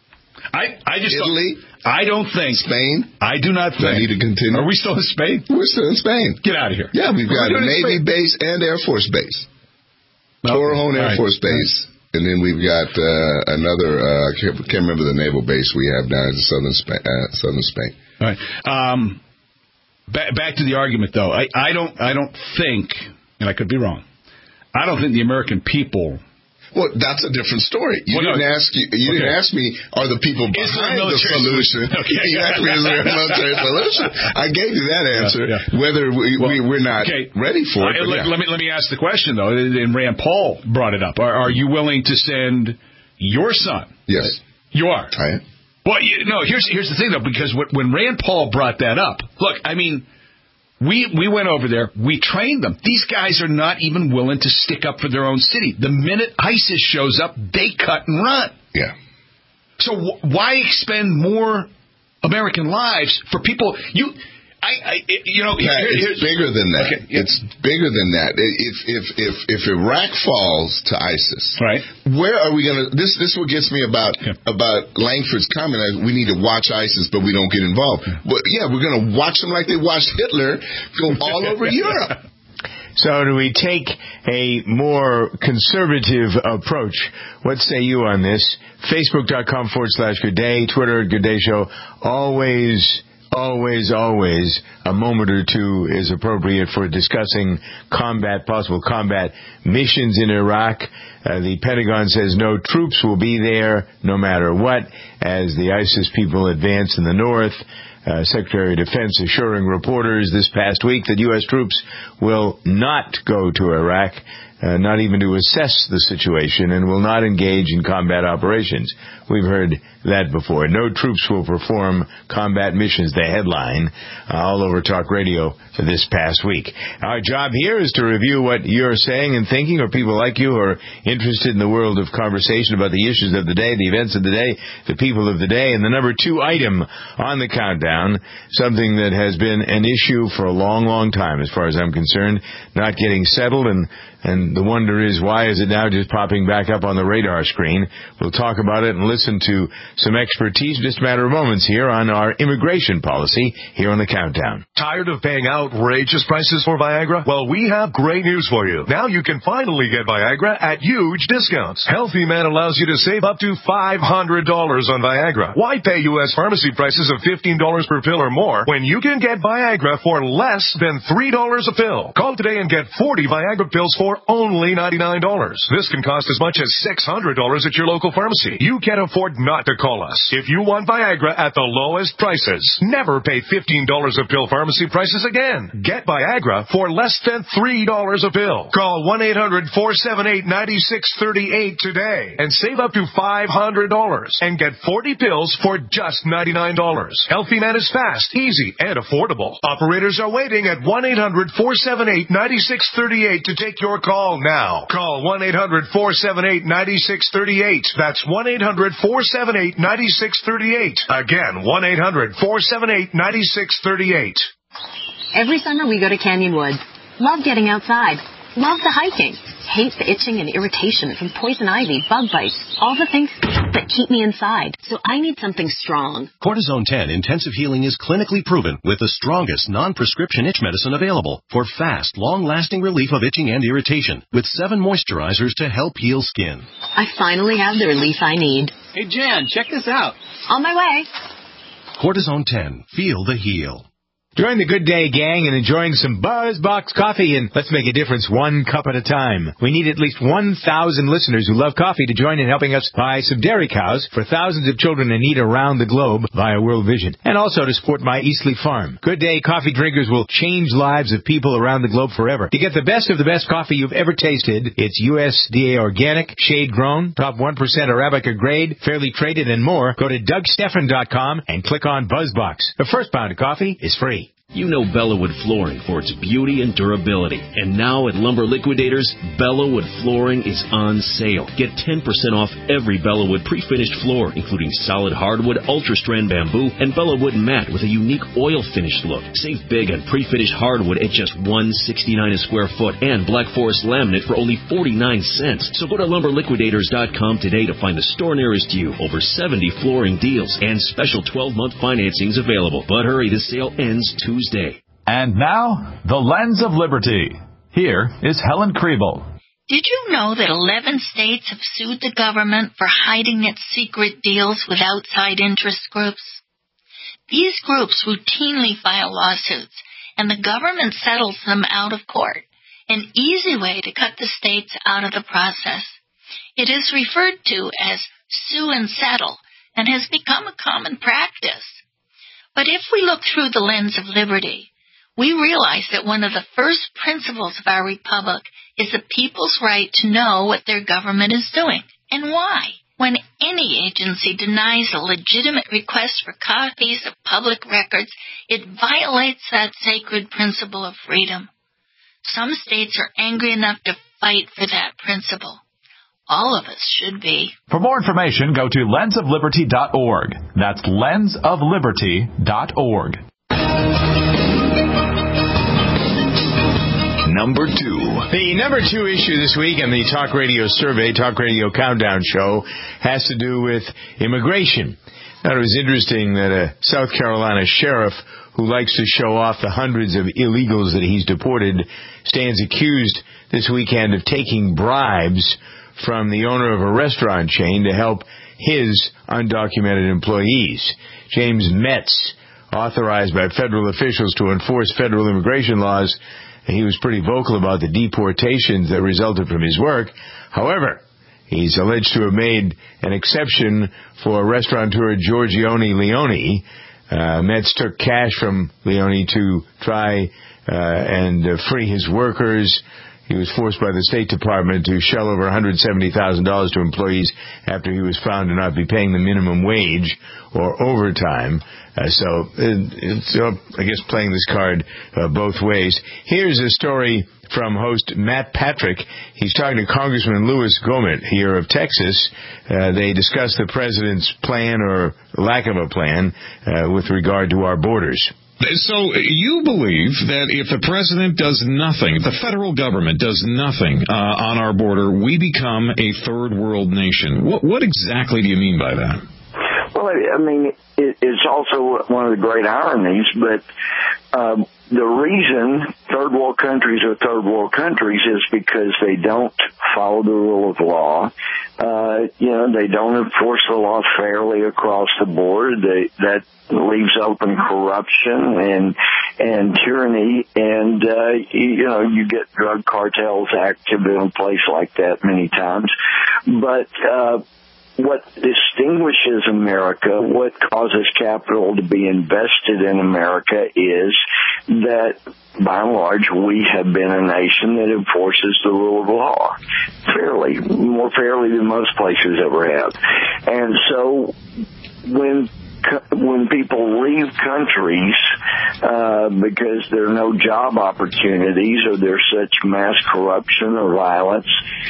Speaker 4: I I just
Speaker 6: Italy.
Speaker 4: Don't, I don't think
Speaker 6: Spain.
Speaker 4: I do not think.
Speaker 6: I need to continue.
Speaker 4: Are we still in Spain?
Speaker 6: We're still in Spain.
Speaker 4: Get out of here.
Speaker 6: Yeah, we've got a Navy base and Air Force base. Okay. Torrejon Air right. Force Base, and then we've got uh, another. Uh, I can't, can't remember the naval base we have down in southern Spain. Uh, southern Spain.
Speaker 4: All right. Um, back, back to the argument, though. I, I don't. I don't think, and I could be wrong. I don't think the American people.
Speaker 6: Well, that's a different story. You well, didn't no. ask. You, you okay. didn't ask me. Are the people behind the solution?
Speaker 4: Okay.
Speaker 6: You asked me, is there a military solution? I gave you that answer. Yeah, yeah. Whether we, well, we we're not okay. ready for it.
Speaker 4: Uh, let,
Speaker 6: yeah.
Speaker 4: let me let me ask the question though. And Rand Paul brought it up. Are, are you willing to send your son?
Speaker 6: Yes,
Speaker 4: you are.
Speaker 6: I am.
Speaker 4: Well, you, no. Here's here's the thing though, because when Rand Paul brought that up, look, I mean. We we went over there. We trained them. These guys are not even willing to stick up for their own city. The minute ISIS shows up, they cut and run.
Speaker 6: Yeah.
Speaker 4: So w- why expend more American lives for people? You, I, I you know,
Speaker 6: yeah,
Speaker 4: here,
Speaker 6: it's bigger than that.
Speaker 4: Okay, yeah.
Speaker 6: It's bigger than that. If if if if Iraq falls to ISIS,
Speaker 4: right?
Speaker 6: Where are we going to? This this what gets me about okay. about Langford's comment. We need to watch ISIS, but we don't get involved. Yeah. But yeah, we're going to watch them like they watched Hitler go all over Europe.
Speaker 5: So do we take a more conservative approach? What say you on this? Facebook.com forward slash Good Day, Twitter at Good Day Show. Always. Always, always, a moment or two is appropriate for discussing combat, possible combat missions in Iraq. Uh, the Pentagon says no troops will be there no matter what as the ISIS people advance in the north. Uh, Secretary of Defense assuring reporters this past week that U S troops will not go to Iraq, uh, not even to assess the situation, and will not engage in combat operations. We've heard that before. No troops will perform combat missions, the headline, uh, all over talk radio this past week. Our job here is to review what you're saying and thinking, or people like you who are interested in the world of conversation about the issues of the day, the events of the day, the people of the day. And the number two item on the countdown, something that has been an issue for a long, long time as far as I'm concerned, not getting settled, and And the wonder is, why is it now just popping back up on the radar screen? We'll talk about it and listen to some expertise in just a matter of moments here on our immigration policy here on the Countdown.
Speaker 7: Tired of paying outrageous prices for Viagra? Well, we have great news for you. Now you can finally get Viagra at huge discounts. Healthy Man allows you to save up to five hundred dollars on Viagra. Why pay U S pharmacy prices of fifteen dollars per pill or more when you can get Viagra for less than three dollars a pill? Call today and get forty Viagra pills for only ninety-nine dollars. This can cost as much as six hundred dollars at your local pharmacy. You can't afford not to call us. If you want Viagra at the lowest prices, never pay fifteen dollars a pill pharmacy prices again. Get Viagra for less than three dollars a pill. Call one eight hundred four seven eight nine six three eight today and save up to five hundred dollars and get forty pills for just ninety-nine dollars. Healthy Man is fast, easy, and affordable. Operators are waiting at one eight hundred four seven eight nine six three eight to take your call now. Call one eight hundred four seven eight nine six three eight. That's one eight hundred four seven eight nine six three eight. Again, one eight hundred four seven eight nine six three eight.
Speaker 22: Every summer we go to Canyon Woods. Love getting outside. Love the hiking. Hate the itching and irritation from poison ivy, bug bites, all the things that keep me inside. So I need something strong.
Speaker 8: Cortisone ten Intensive Healing is clinically proven with the strongest non-prescription itch medicine available for fast, long-lasting relief of itching and irritation with seven moisturizers to help heal skin.
Speaker 22: I finally have the relief I need.
Speaker 25: Hey, Jan, check this out.
Speaker 22: On my way.
Speaker 8: Cortisone ten. Feel the heal.
Speaker 5: Join the Good Day gang in enjoying some BuzzBox coffee, and let's make a difference one cup at a time. We need at least one thousand listeners who love coffee to join in helping us buy some dairy cows for thousands of children in need around the globe via World Vision, and also to support my Eastleigh farm. Good Day coffee drinkers will change lives of people around the globe forever. To get the best of the best coffee you've ever tasted, it's U S D A organic, shade grown, top one percent Arabica grade, fairly traded, and more. Go to Doug Stephan dot com and click on BuzzBox. The first pound of coffee is free.
Speaker 9: You know Bellawood Flooring for its beauty and durability. And now at Lumber Liquidators, Bellawood Flooring is on sale. Get ten percent off every Bellawood pre-finished floor, including solid hardwood, ultra-strand bamboo, and Bellawood matte with a unique oil-finished look. Save big on pre-finished hardwood at just one hundred sixty-nine dollars a square foot and Black Forest laminate for only forty-nine cents. So go to lumber liquidators dot com today to find the store nearest you. Over seventy flooring deals and special twelve-month financings available. But hurry, the sale ends Tuesday.
Speaker 21: And now, the Lens of Liberty. Here is Helen Kriebel.
Speaker 10: Did you know that eleven states have sued the government for hiding its secret deals with outside interest groups? These groups routinely file lawsuits, and the government settles them out of court, an easy way to cut the states out of the process. It is referred to as sue and settle and has become a common practice. But if we look through the lens of liberty, we realize that one of the first principles of our republic is the people's right to know what their government is doing and why. When any agency denies a legitimate request for copies of public records, it violates that sacred principle of freedom. Some states are angry enough to fight for that principle. All of us should be.
Speaker 21: For more information, go to lens of liberty dot org. That's lens of liberty dot org.
Speaker 5: Number two. The number two issue this week on the Talk Radio Survey, Talk Radio Countdown Show, has to do with immigration. Now, it was interesting that a South Carolina sheriff who likes to show off the hundreds of illegals that he's deported stands accused this weekend of taking bribes from the owner of a restaurant chain to help his undocumented employees. James Metz, authorized by federal officials to enforce federal immigration laws, he was pretty vocal about the deportations that resulted from his work. However, he's alleged to have made an exception for restaurateur Giorgione Leone. Uh, Metz took cash from Leone to try uh, and uh, free his workers. He was forced by the State Department to shell over one hundred seventy thousand dollars to employees after he was found to not be paying the minimum wage or overtime. Uh, so it, it's, uh, I guess, playing this card uh, both ways. Here's a story from host Matt Patrick. He's talking to Congressman Louis Gohmert here of Texas. Uh, they discuss the president's plan or lack of a plan uh, with regard to our borders.
Speaker 11: So you believe that if the president does nothing, if the federal government does nothing uh, on our border, we become a third world nation. What, what exactly do you mean by that?
Speaker 12: Well, I mean, it, it's also one of the great ironies, but um, the reason third world countries are third world countries is because they don't follow the rule of law. Uh, you know, they don't enforce the law fairly across the board. They, that leaves open corruption and and tyranny, and uh, you know, you get drug cartels active in a place like that many times. But uh, what distinguishes America, what causes capital to be invested in America, is that, by and large, we have been a nation that enforces the rule of law fairly, more fairly than most places ever have. And so when when people leave countries uh, because there are no job opportunities or there's such mass corruption or violence,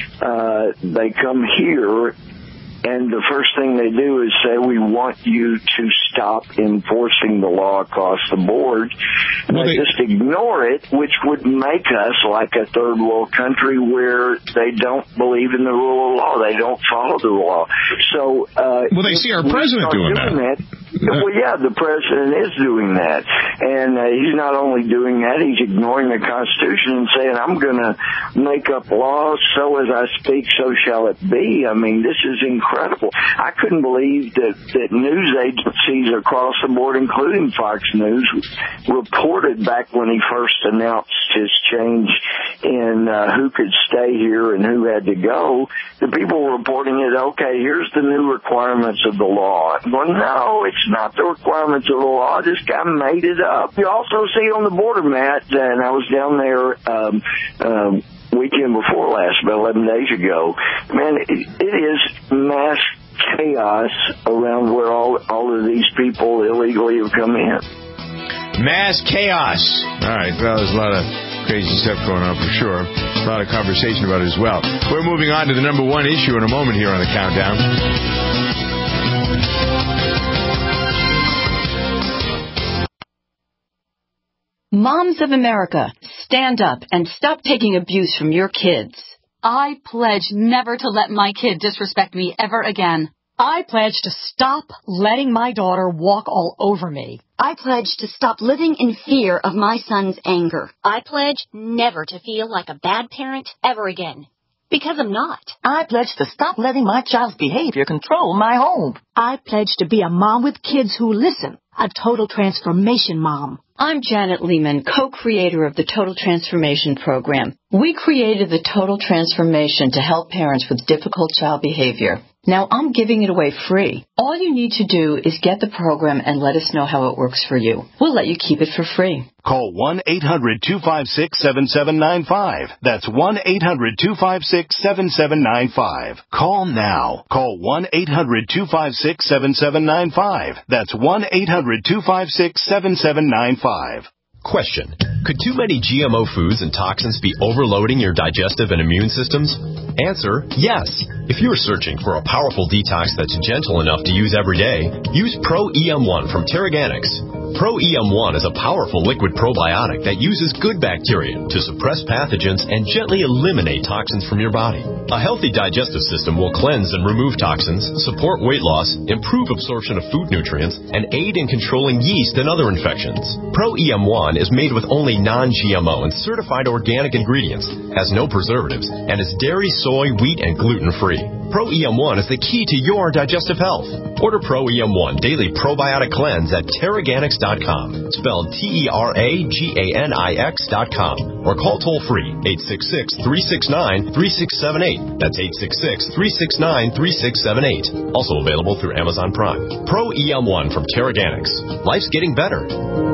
Speaker 12: uh, they come here, and the first thing they do is say, we want you to stop enforcing the law across the board. And well, they, they just ignore it, which would make us like a third world country where they don't believe in the rule of law. They don't follow the law. So, uh,
Speaker 11: well, they see our president doing,
Speaker 12: doing
Speaker 11: that.
Speaker 12: that. Well, yeah, the president is doing that. And uh, he's not only doing that, he's ignoring the Constitution and saying, I'm going to make up laws, so as I speak, so shall it be. I mean, this is incredible. I couldn't believe that, that news agencies across the board, including Fox News, reported back when he first announced his change in uh, who could stay here and who had to go. The people were reporting it, okay, here's the new requirements of the law. Well, no, it's not the requirements of the law. This guy made it up. You also see on the border, Matt, and I was down there um, um, weekend before last, about eleven days ago. Man, it, it is mass chaos around where all all of these people illegally have come in.
Speaker 5: Mass chaos. All right, well, there's a lot of crazy stuff going on for sure. A lot of conversation about it as well. We're moving on to the number one issue in a moment here on the Countdown.
Speaker 13: Moms of America, stand up and stop taking abuse from your kids.
Speaker 14: I pledge never to let my kid disrespect me ever again.
Speaker 15: I pledge to stop letting my daughter walk all over me.
Speaker 17: I pledge to stop living in fear of my son's anger.
Speaker 25: I pledge never to feel like a bad parent ever again. Because I'm not.
Speaker 26: I pledge to stop letting my child's behavior control my home.
Speaker 27: I pledge to be a mom with kids who listen. A total transformation mom.
Speaker 13: I'm Janet Lehman, co-creator of the Total Transformation Program. We created the Total Transformation to help parents with difficult child behavior. Now I'm giving it away free. All you need to do is get the program and let us know how it works for you. We'll let you keep it for free.
Speaker 8: Call one eight hundred two five six seven seven nine five. That's one eight hundred two five six seven seven nine five. Call now. Call one eight hundred two five six seven seven nine five. That's one eight hundred two five six seven seven nine five.
Speaker 28: Question. Could too many G M O foods and toxins be overloading your digestive and immune systems? Answer, yes. If you're searching for a powerful detox that's gentle enough to use every day, use Pro E M one from Terraganics. Pro E M one is a powerful liquid probiotic that uses good bacteria to suppress pathogens and gently eliminate toxins from your body. A healthy digestive system will cleanse and remove toxins, support weight loss, improve absorption of food nutrients, and aid in controlling yeast and other infections. Pro E M one is made with only non-G M O and certified organic ingredients, has no preservatives, and is dairy, soy, wheat, and gluten-free. Pro E M one is the key to your digestive health. Order Pro E M one Daily Probiotic Cleanse at Terraganics dot com, spelled T E R A G A N I X dot com, or call toll-free eight six six, three six nine, three six seven eight. That's eight six six, three six nine, three six seven eight. Also available through Amazon Prime. Pro E M one from Terraganics. Life's getting better.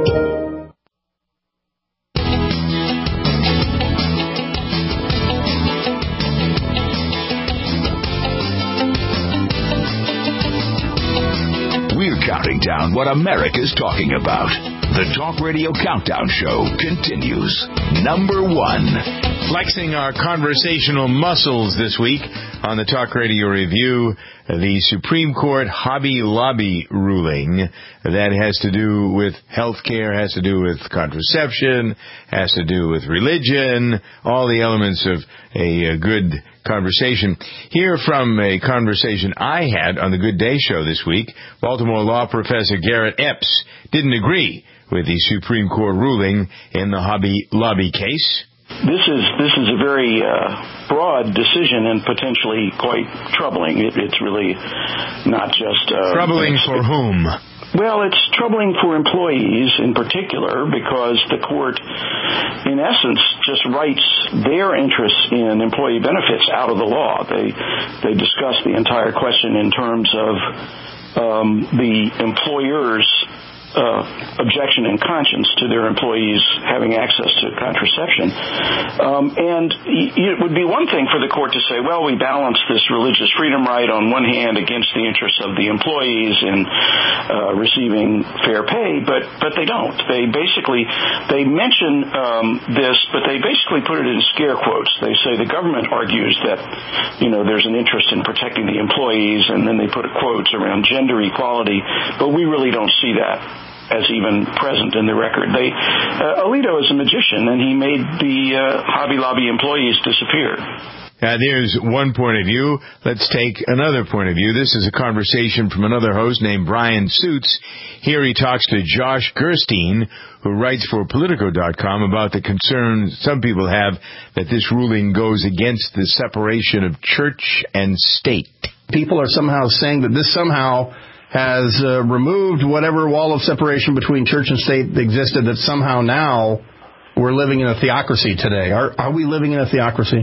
Speaker 2: Counting down what America's talking about. The Talk Radio Countdown Show continues. Number one.
Speaker 5: Flexing our conversational muscles this week on the Talk Radio Review, the Supreme Court Hobby Lobby ruling that has to do with health care, has to do with contraception, has to do with religion, all the elements of a, a good conversation. Here from a conversation I had on the Good Day Show this week, Baltimore law professor Garrett Epps didn't agree with the Supreme Court ruling in the Hobby Lobby case.
Speaker 29: This is this is a very uh, broad decision and potentially quite troubling. It, it's really not just uh,
Speaker 5: troubling for whom?
Speaker 29: Well, it's troubling for employees in particular because the court, in essence, just writes their interests in employee benefits out of the law. They they discuss the entire question in terms of um, the employer's Uh, objection and conscience to their employees having access to contraception. Um, and y- it would be one thing for the court to say, well, we balance this religious freedom right on one hand against the interests of the employees in uh, receiving fair pay, but, but they don't. They basically, they mention um, this, but they basically put it in scare quotes. They say the government argues that, you know, there's an interest in protecting the employees, and then they put quotes around gender equality, but we really don't see that. as even present in the record. They, uh, Alito is a magician, and he made the uh, Hobby Lobby employees disappear.
Speaker 5: Uh, there's one point of view. Let's take another point of view. This is a conversation from another host named Brian Suits. Here he talks to Josh Gerstein, who writes for Politico dot com, about the concern some people have that this ruling goes against the separation of church and state.
Speaker 1: People are somehow saying that this somehow has uh, removed whatever wall of separation between church and state existed, that somehow now we're living in a theocracy today. Are, are we living in a theocracy?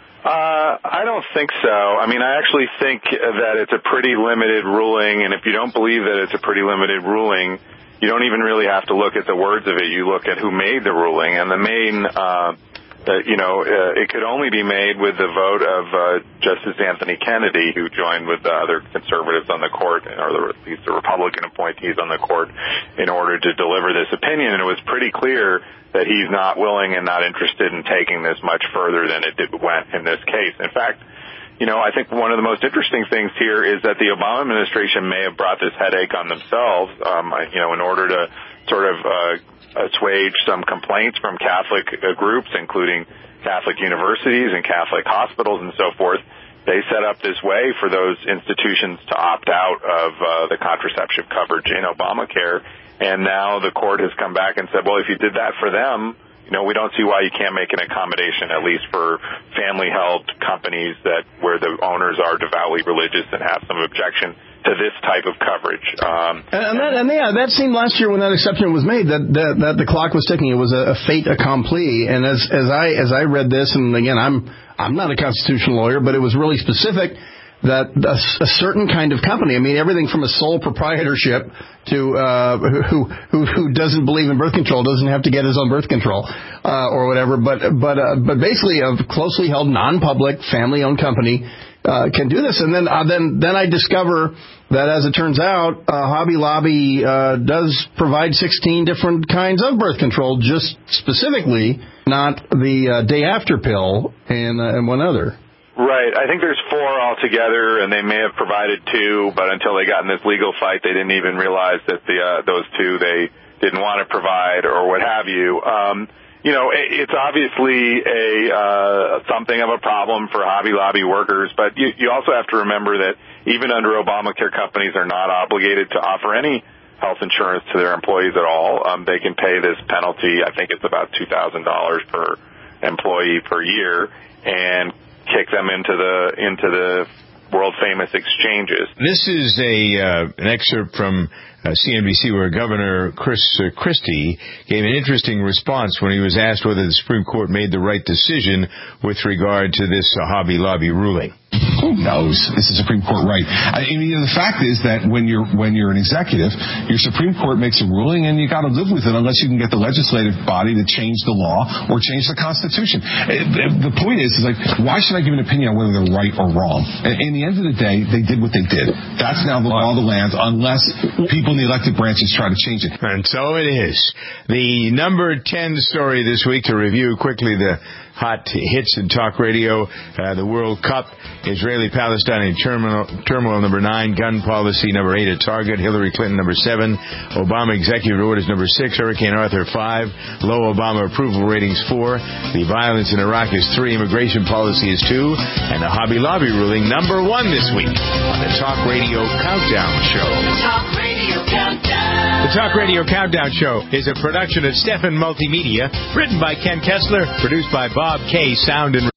Speaker 3: Uh, I don't think so. I mean, I actually think that it's a pretty limited ruling, and if you don't believe that it's a pretty limited ruling, you don't even really have to look at the words of it. You look at who made the ruling, and the main, uh, uh you know, uh, it could only be made with the vote of uh, Justice Anthony Kennedy, who joined with the other conservatives on the court, or the, at least the Republican appointees on the court, in order to deliver this opinion. And it was pretty clear that he's not willing and not interested in taking this much further than it did, went in this case. In fact, you know, I think one of the most interesting things here is that the Obama administration may have brought this headache on themselves, um, you know, in order to sort of uh, assuage some complaints from Catholic uh, groups, including Catholic universities and Catholic hospitals and so forth. They set up this way for those institutions to opt out of uh, the contraceptive coverage in Obamacare. And now the court has come back and said, well, if you did that for them, you know, we don't see why you can't make an accommodation, at least for family-held companies that where the owners are devoutly religious and have some objection to this type of coverage. Um,
Speaker 1: and, and, that, and yeah, that seemed last year when that exception was made that that, that the clock was ticking. It was a, a fait accompli. And as as I as I read this, and again, I'm I'm not a constitutional lawyer, but it was really specific that a, a certain kind of company, I mean, everything from a sole proprietorship to uh, who who who doesn't believe in birth control doesn't have to get his own birth control uh, or whatever, but but uh, but basically a closely held, non-public, family-owned company uh, can do this. And then uh, then then I discover that, as it turns out, uh, Hobby Lobby uh, does provide sixteen different kinds of birth control, just specifically not the uh, day after pill and uh, and one other.
Speaker 3: Right. I think there's four altogether, and they may have provided two, but until they got in this legal fight, they didn't even realize that the uh, those two they didn't want to provide or what have you. Um, you know, it, it's obviously a uh, something of a problem for Hobby Lobby workers, but you, you also have to remember that even under Obamacare, companies are not obligated to offer any health insurance to their employees at all. Um, they can pay this penalty. I think it's about two thousand dollars per employee per year, and kick them into the into the world famous exchanges.
Speaker 5: This is a uh, an excerpt from uh, C N B C where Governor Chris uh, Christie gave an interesting response when he was asked whether the Supreme Court made the right decision with regard to this uh, Hobby Lobby ruling.
Speaker 4: Who knows? It's the Supreme Court right. I mean, the fact is that when you're when you're an executive, your Supreme Court makes a ruling, and you got to live with it unless you can get the legislative body to change the law or change the Constitution. The point is, is like, why should I give an opinion on whether they're right or wrong? In the end of the day, they did what they did. That's now the law of the land, unless people in the elected branches try to change it.
Speaker 5: And so it is. The number ten story this week, to review quickly the hot hits in talk radio, uh, the World Cup, Israeli-Palestinian turmoil, turmoil number nine, gun policy number eight, a target, Hillary Clinton number seven, Obama executive orders number six, Hurricane Arthur five, low Obama approval ratings four, the violence in Iraq is three, immigration policy is two, and the Hobby Lobby ruling number one this week on the Talk Radio Countdown Show.
Speaker 2: Talk Radio Countdown.
Speaker 5: The Talk Radio Countdown Show is a production of Stefan Multimedia, written by Ken Kessler, produced by Bob K. Sound and...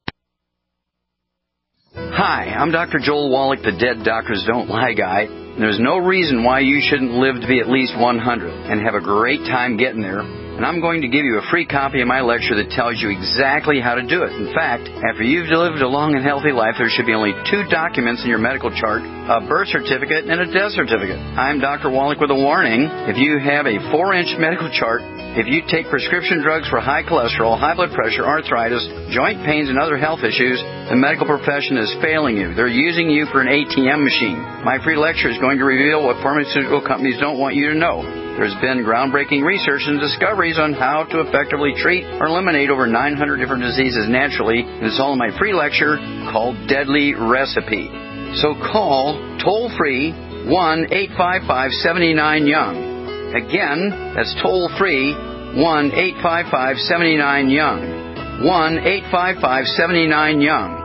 Speaker 16: Hi, I'm Doctor Joel Wallach, the Dead Doctors Don't Lie guy. There's no reason why you shouldn't live to be at least one hundred and have a great time getting there. And I'm going to give you a free copy of my lecture that tells you exactly how to do it. In fact, after you've lived a long and healthy life, there should be only two documents in your medical chart, a birth certificate and a death certificate. I'm Doctor Wallach with a warning. If you have a four-inch medical chart, if you take prescription drugs for high cholesterol, high blood pressure, arthritis, joint pains, and other health issues, the medical profession is failing you. They're using you for an A T M machine. My free lecture is going to reveal what pharmaceutical companies don't want you to know. There's been groundbreaking research and discoveries on how to effectively treat or eliminate over nine hundred different diseases naturally, and it's all in my free lecture called Deadly Recipe. So call toll-free one eight five five, seven nine, YOUNG. Again, that's toll-free, one eight five five, seven nine, YOUNG. one eight five five, seven nine, YOUNG.